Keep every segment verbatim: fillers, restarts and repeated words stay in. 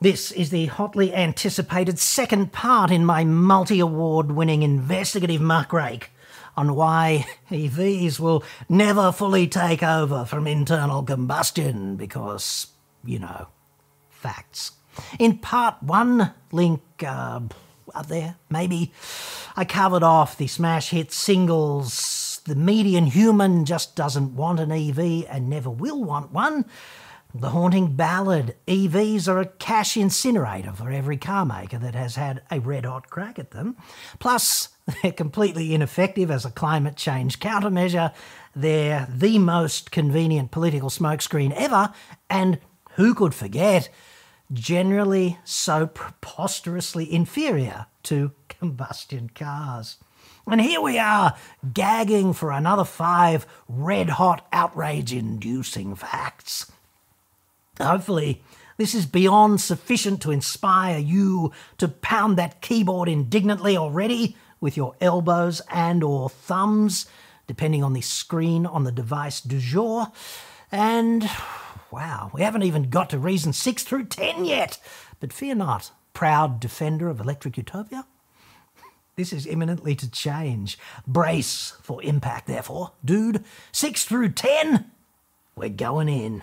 This is the hotly anticipated second part in my multi-award winning investigative muckrake on why E Vs will never fully take over from internal combustion because, you know, facts. In part one, link uh, up there, maybe, I covered off the smash hit singles The Median Human Just Doesn't Want an E V and Never Will Want One, the haunting ballad, E Vs are a cash incinerator for every car maker that has had a red-hot crack at them. Plus, they're completely ineffective as a climate change countermeasure. They're the most convenient political smokescreen ever, and who could forget, generally so preposterously inferior to combustion cars. And here we are, gagging for another five red-hot, outrage-inducing facts. Hopefully, this is beyond sufficient to inspire you to pound that keyboard indignantly already with your elbows and or thumbs, depending on the screen on the device du jour. And, wow, we haven't even got to reason six through ten yet. But fear not, proud defender of electric utopia. This is imminently to change. Brace for impact, therefore. Dude, six through ten, we're going in.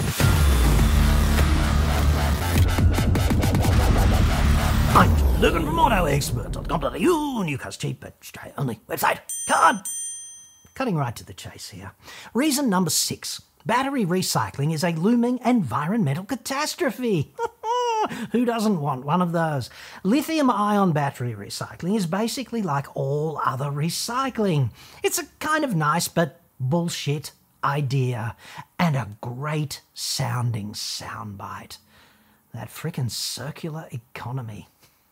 I'm looking from auto expert dot com dot a u, Newcastle cheap but Australia only website. Card! Cutting right to the chase here. Reason number six. Battery recycling is a looming environmental catastrophe. Who doesn't want one of those? Lithium-ion battery recycling is basically like all other recycling. It's a kind of nice but bullshit idea and a great sounding soundbite. That frickin' circular economy.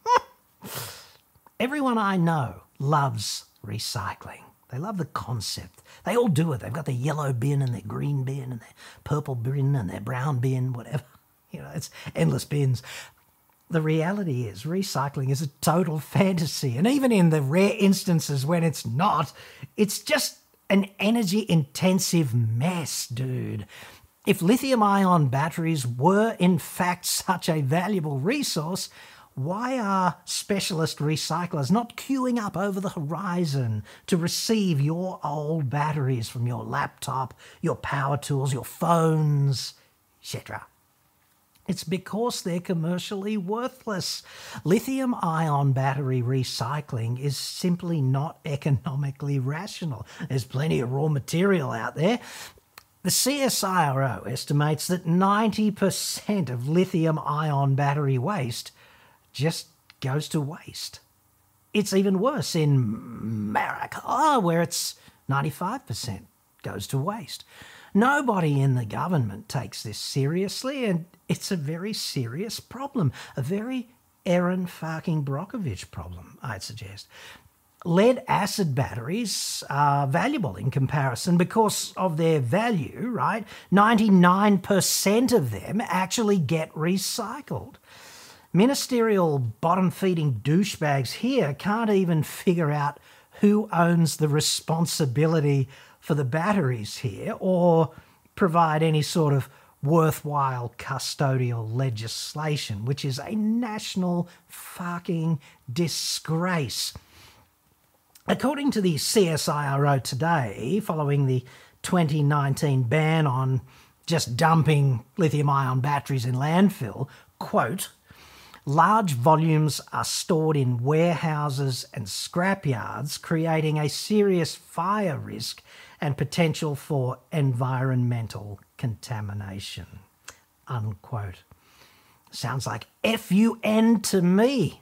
Everyone I know loves recycling. They love the concept. They all do it. They've got their yellow bin and their green bin and their purple bin and their brown bin, whatever. You know, it's endless bins. The reality is recycling is a total fantasy. And even in the rare instances when it's not, it's just an energy-intensive mess, dude. If lithium-ion batteries were in fact such a valuable resource, why are specialist recyclers not queuing up over the horizon to receive your old batteries from your laptop, your power tools, your phones, et cetera? It's because they're commercially worthless. Lithium-ion battery recycling is simply not economically rational. There's plenty of raw material out there. The C S I R O estimates that ninety percent of lithium-ion battery waste just goes to waste. It's even worse in America, where it's ninety-five percent goes to waste. Nobody in the government takes this seriously, and it's a very serious problem, a very Erin fucking Brockovich problem, I'd suggest. Lead-acid batteries are valuable in comparison because of their value, right? ninety-nine percent of them actually get recycled. Ministerial bottom-feeding douchebags here can't even figure out who owns the responsibility for the batteries here or provide any sort of worthwhile custodial legislation, which is a national fucking disgrace. According to the C S I R O today, following the twenty nineteen ban on just dumping lithium-ion batteries in landfill, quote, large volumes are stored in warehouses and scrapyards, creating a serious fire risk and potential for environmental contamination, unquote. Sounds like F U N to me,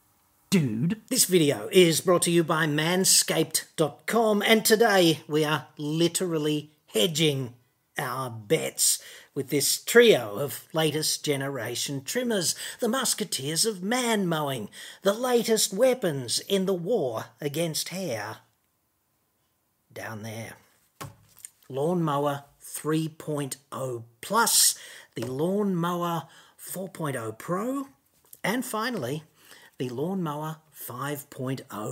dude. This video is brought to you by manscaped dot com, and today we are literally hedging our bets with this trio of latest generation trimmers, the musketeers of man mowing, the latest weapons in the war against hair. Down there. Lawnmower three point oh Plus, the Lawnmower four point oh Pro, and finally, the Lawnmower five point oh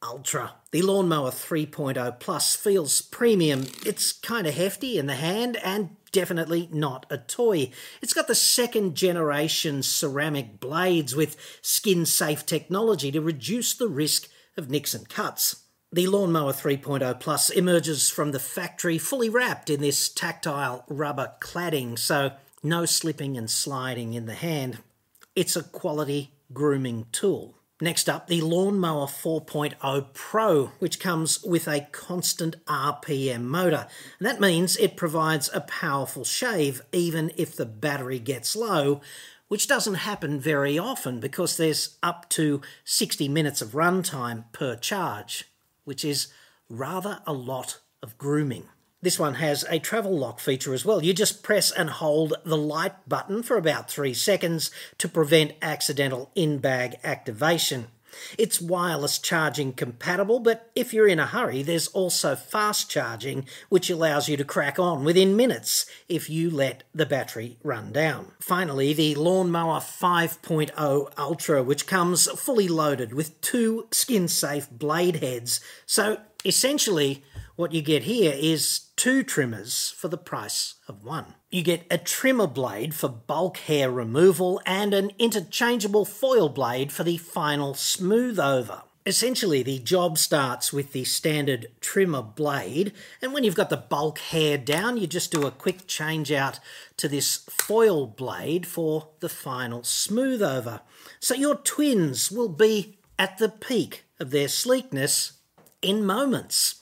Ultra. The Lawnmower three point oh Plus feels premium. It's kind of hefty in the hand and definitely not a toy. It's got the second generation ceramic blades with skin-safe technology to reduce the risk of nicks and cuts. The Lawnmower three point oh Plus emerges from the factory fully wrapped in this tactile rubber cladding, so no slipping and sliding in the hand. It's a quality grooming tool. Next up, the Lawnmower four point oh Pro, which comes with a constant R P M motor. And that means it provides a powerful shave even if the battery gets low, which doesn't happen very often because there's up to sixty minutes of runtime per charge, which is rather a lot of grooming. This one has a travel lock feature as well. You just press and hold the light button for about three seconds to prevent accidental in-bag activation. It's wireless charging compatible, but if you're in a hurry, there's also fast charging, which allows you to crack on within minutes if you let the battery run down. Finally, the Lawnmower five point oh Ultra, which comes fully loaded with two skin-safe blade heads. So essentially, what you get here is two trimmers for the price of one. You get a trimmer blade for bulk hair removal and an interchangeable foil blade for the final smooth over. Essentially, the job starts with the standard trimmer blade, and when you've got the bulk hair down, you just do a quick change out to this foil blade for the final smooth over. So your twins will be at the peak of their sleekness in moments.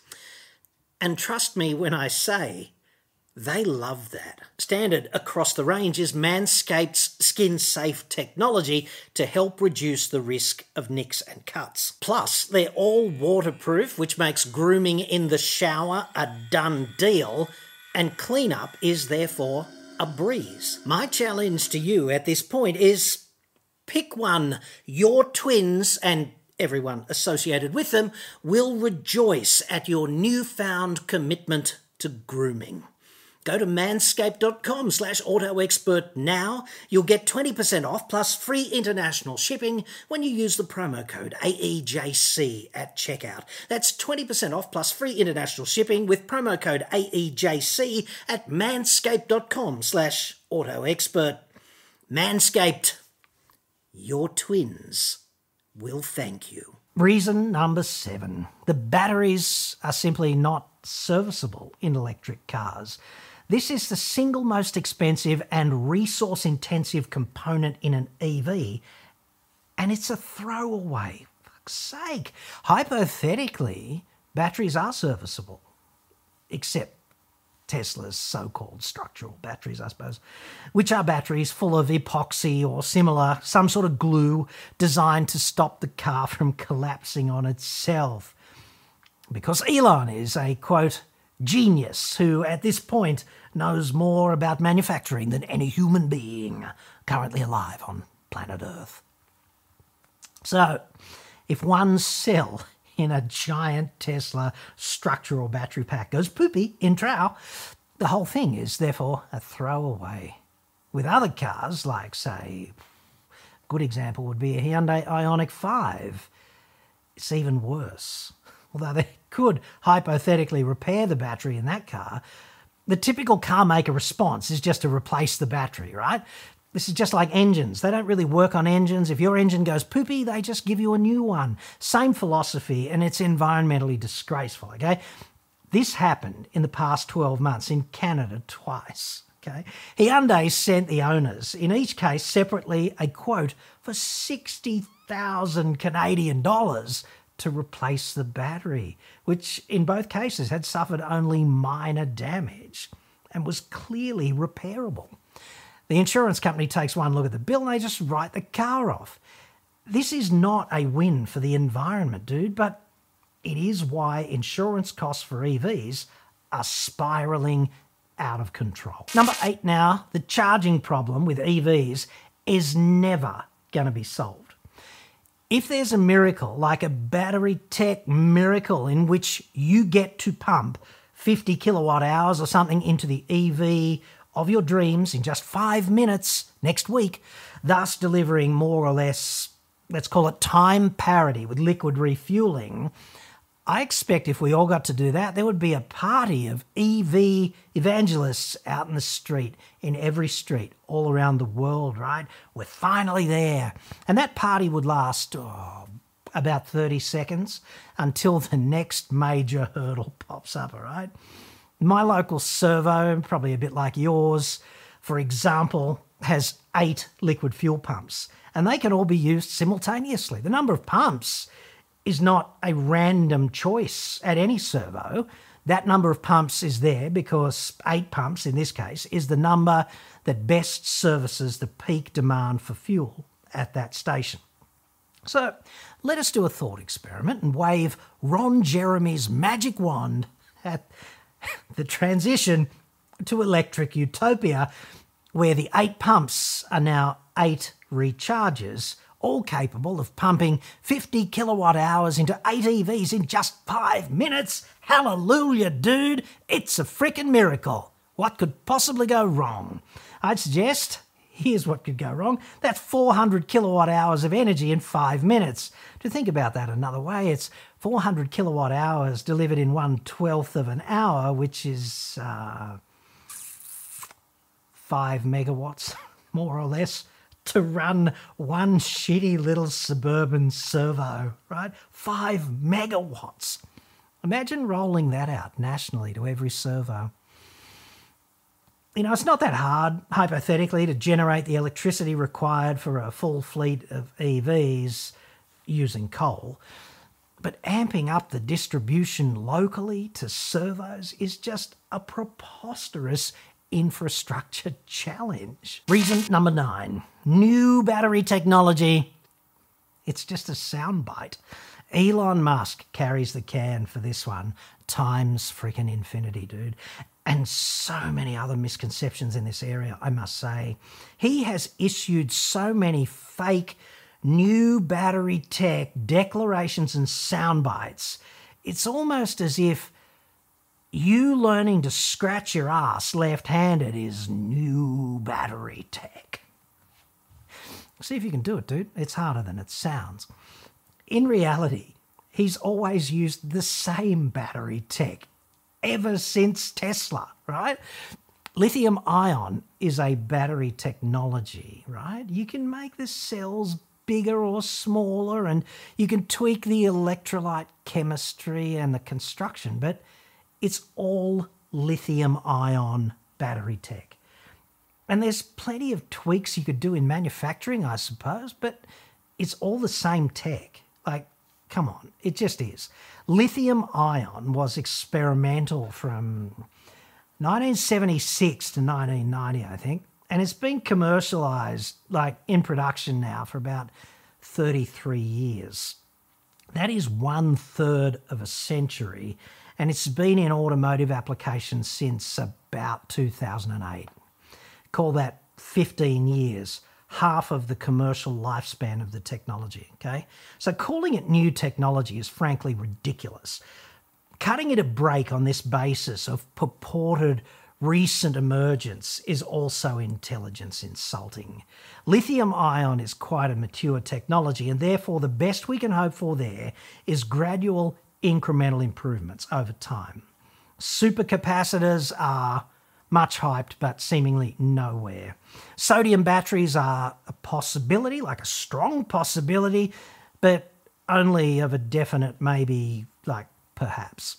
And trust me when I say, they love that. Standard across the range is Manscaped's skin-safe technology to help reduce the risk of nicks and cuts. Plus, they're all waterproof, which makes grooming in the shower a done deal, and cleanup is therefore a breeze. My challenge to you at this point is pick one. Your twins and everyone associated with them will rejoice at your newfound commitment to grooming. Go to manscaped.com slash autoexpert now. You'll get twenty percent off plus free international shipping when you use the promo code A E J C at checkout. That's twenty percent off plus free international shipping with promo code A E J C at manscaped.com slash autoexpert. Manscaped, your twins will thank you. Reason number seven. The batteries are simply not serviceable in electric cars. This is the single most expensive and resource-intensive component in an E V, and it's a throwaway. For fuck's sake. Hypothetically, batteries are serviceable, except Tesla's so-called structural batteries, I suppose, which are batteries full of epoxy or similar, some sort of glue designed to stop the car from collapsing on itself. Because Elon is a, quote, genius who, at this point, knows more about manufacturing than any human being currently alive on planet Earth. So, if one cell in a giant Tesla structural battery pack goes poopy in trow, the whole thing is therefore a throwaway. With other cars, like, say, a good example would be a Hyundai Ioniq five, it's even worse. Although they could hypothetically repair the battery in that car, the typical car maker response is just to replace the battery, right? This is just like engines. They don't really work on engines. If your engine goes poopy, they just give you a new one. Same philosophy, and it's environmentally disgraceful, okay? This happened in the past twelve months in Canada twice, okay? Hyundai sent the owners, in each case separately, a quote for sixty thousand Canadian dollars to replace the battery, which in both cases had suffered only minor damage and was clearly repairable. The insurance company takes one look at the bill and they just write the car off. This is not a win for the environment, dude, but it is why insurance costs for E Vs are spiralling out of control. Number eight now, the charging problem with E Vs is never going to be solved. If there's a miracle, like a battery tech miracle in which you get to pump fifty kilowatt hours or something into the E V of your dreams in just five minutes next week, thus delivering more or less let's call it time parity with liquid refueling, I expect if we all got to do that, there would be a party of E V evangelists out in the street, in every street, all around the world, right? We're finally there. And that party would last oh, about thirty seconds until the next major hurdle pops up, all right? My local servo, probably a bit like yours, for example, has eight liquid fuel pumps, and they can all be used simultaneously. The number of pumps is not a random choice at any servo. That number of pumps is there because eight pumps, in this case, is the number that best services the peak demand for fuel at that station. So let us do a thought experiment and wave Ron Jeremy's magic wand at the transition to electric utopia, where the eight pumps are now eight recharges, all capable of pumping fifty kilowatt hours into eight E Vs in just five minutes. Hallelujah, dude. It's a frickin' miracle. What could possibly go wrong? I'd suggest, here's what could go wrong. That's four hundred kilowatt hours of energy in five minutes. To think about that another way, it's four hundred kilowatt hours delivered in one twelfth of an hour, which is uh, five megawatts, more or less, to run one shitty little suburban servo, right? Five megawatts. Imagine rolling that out nationally to every servo. You know, it's not that hard, hypothetically, to generate the electricity required for a full fleet of E Vs using coal. But amping up the distribution locally to servos is just a preposterous infrastructure challenge. Reason number nine, new battery technology. It's just a soundbite. Elon Musk carries the can for this one, times freaking infinity, dude. And so many other misconceptions in this area, I must say. He has issued so many fake new battery tech declarations and soundbites. It's almost as if you learning to scratch your ass left-handed is new battery tech. See if you can do it, dude. It's harder than it sounds. In reality, he's always used the same battery tech ever since Tesla, right? Lithium ion is a battery technology, right? You can make the cells bigger or smaller, and you can tweak the electrolyte chemistry and the construction, but it's all lithium ion battery tech. And there's plenty of tweaks you could do in manufacturing, I suppose, but it's all the same tech. Like, come on, it just is. Lithium ion was experimental from nineteen seventy-six to nineteen ninety, I think, and it's been commercialized, like, in production now for about thirty-three years. That is one third of a century, and it's been in automotive applications since about two thousand eight. Call that fifteen years, half of the commercial lifespan of the technology, okay? So calling it new technology is frankly ridiculous. Cutting it a break on this basis of purported recent emergence is also intelligence insulting. Lithium ion is quite a mature technology, and therefore the best we can hope for there is gradual incremental improvements over time. Supercapacitors are much hyped, but seemingly nowhere. Sodium batteries are a possibility, like a strong possibility, but only of a definite maybe, like perhaps.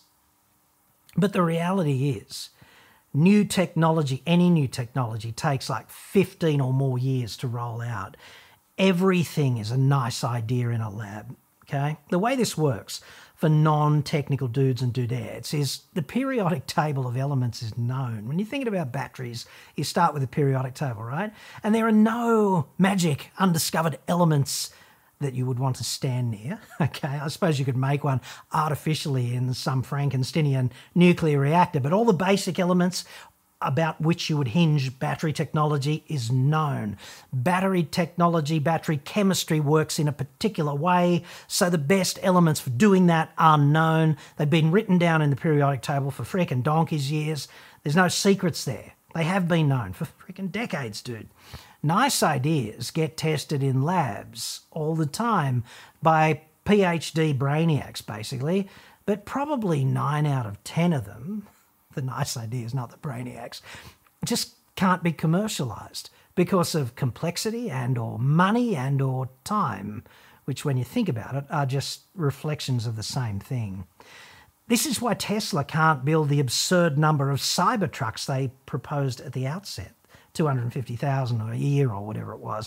But the reality is, new technology, any new technology, takes like fifteen or more years to roll out. Everything is a nice idea in a lab, okay? The way this works for non-technical dudes and dudettes is the periodic table of elements is known. When you're thinking about batteries, you start with the periodic table, right? And there are no magic undiscovered elements that you would want to stand near, okay? I suppose you could make one artificially in some Frankensteinian nuclear reactor, but all the basic elements about which you would hinge battery technology is known. Battery technology, battery chemistry works in a particular way, so the best elements for doing that are known. They've been written down in the periodic table for frickin' donkey's years. There's no secrets there. They have been known for frickin' decades, dude. Nice ideas get tested in labs all the time by PhD brainiacs, basically, but probably nine out of ten of them, the nice ideas, not the brainiacs, just can't be commercialised because of complexity and or money and or time, which when you think about it are just reflections of the same thing. This is why Tesla can't build the absurd number of Cybertrucks they proposed at the outset, two hundred fifty thousand a year or whatever it was.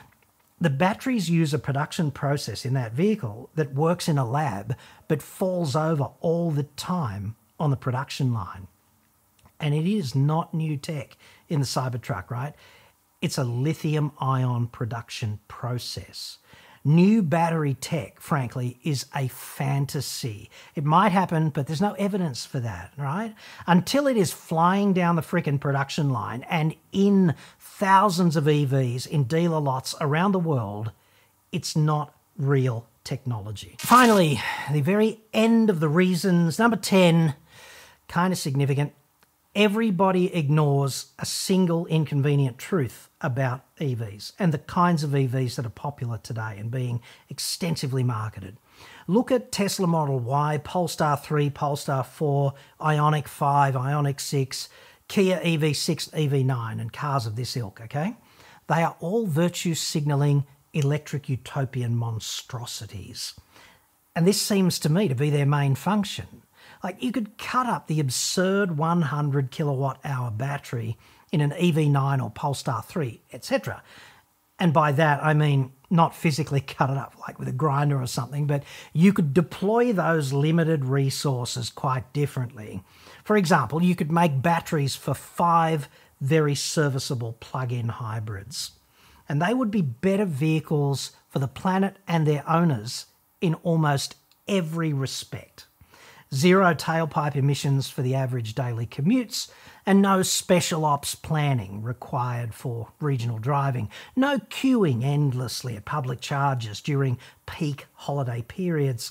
The batteries use a production process in that vehicle that works in a lab but falls over all the time on the production line. And it is not new tech in the Cybertruck, right? It's a lithium-ion production process. New battery tech, frankly, is a fantasy. It might happen, but there's no evidence for that, right? Until it is flying down the frickin' production line and in thousands of E Vs in dealer lots around the world, it's not real technology. Finally, the very end of the reasons, number ten, kind of significant. Everybody ignores a single inconvenient truth about E Vs and the kinds of E Vs that are popular today and being extensively marketed. Look at Tesla Model Y, Polestar three, Polestar four, Ioniq five, Ioniq six, Kia E V six, E V nine, and cars of this ilk, okay? They are all virtue signalling electric utopian monstrosities. And this seems to me to be their main function. Like, you could cut up the absurd one hundred kilowatt hour battery in an E V nine or Polestar three, et cetera. And by that, I mean not physically cut it up like with a grinder or something, but you could deploy those limited resources quite differently. For example, you could make batteries for five very serviceable plug-in hybrids, and they would be better vehicles for the planet and their owners in almost every respect. Zero tailpipe emissions for the average daily commutes, and no special ops planning required for regional driving. No queuing endlessly at public charges during peak holiday periods.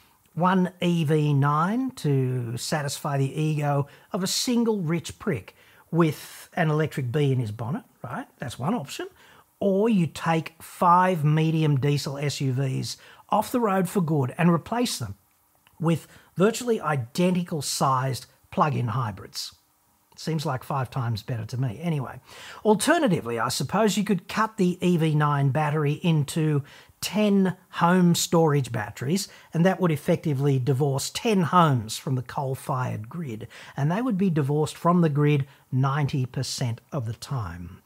One E V nine to satisfy the ego of a single rich prick with an electric bee in his bonnet, right? That's one option. Or you take five medium diesel S U Vs off the road for good and replace them with virtually identical sized plug-in hybrids. Seems like five times better to me. Anyway, alternatively, I suppose you could cut the E V nine battery into ten home storage batteries, and that would effectively divorce ten homes from the coal-fired grid, and they would be divorced from the grid ninety percent of the time.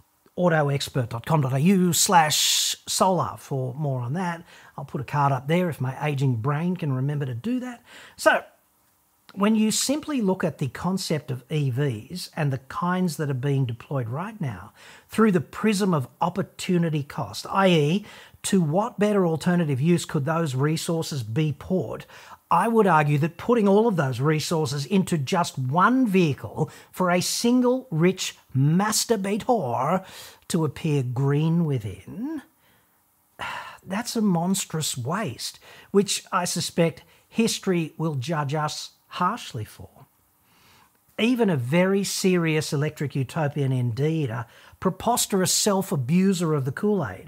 autoexpert.com.au slash solar for more on that. I'll put a card up there if my aging brain can remember to do that. So, when you simply look at the concept of E Vs and the kinds that are being deployed right now through the prism of opportunity cost, that is, to what better alternative use could those resources be poured, I would argue that putting all of those resources into just one vehicle for a single rich masturbator to appear green within, that's a monstrous waste, which I suspect history will judge us harshly for. Even a very serious electric utopian indeed, a preposterous self-abuser of the Kool-Aid,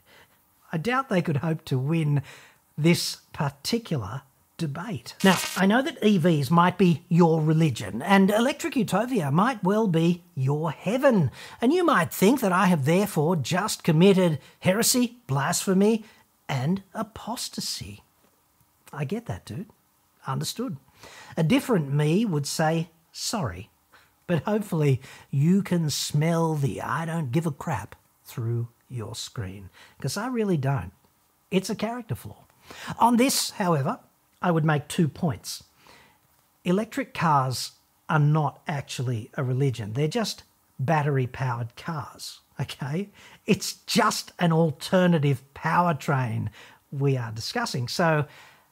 I doubt they could hope to win this particular debate. Now, I know that E Vs might be your religion, and electric utopia might well be your heaven, and you might think that I have therefore just committed heresy, blasphemy, and apostasy. I get that, dude. Understood. A different me would say sorry, but hopefully you can smell the I don't give a crap through your screen, because I really don't. It's a character flaw. On this, however, I would make two points. Electric cars are not actually a religion. They're just battery-powered cars, okay? It's just an alternative powertrain we are discussing, so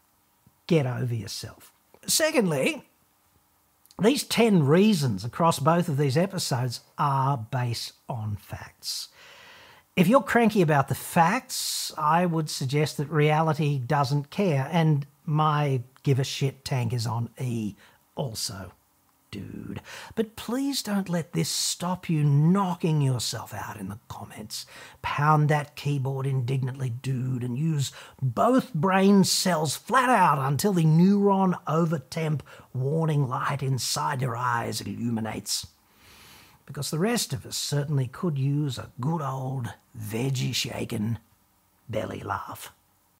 get over yourself. Secondly, these ten reasons across both of these episodes are based on facts. If you're cranky about the facts, I would suggest that reality doesn't care, and my give a shit tank is on E also. dude. But please don't let this stop you knocking yourself out in the comments. Pound that keyboard indignantly, dude, and use both brain cells flat out until the neuron overtemp warning light inside your eyes illuminates. Because the rest of us certainly could use a good old veggie shaken belly laugh.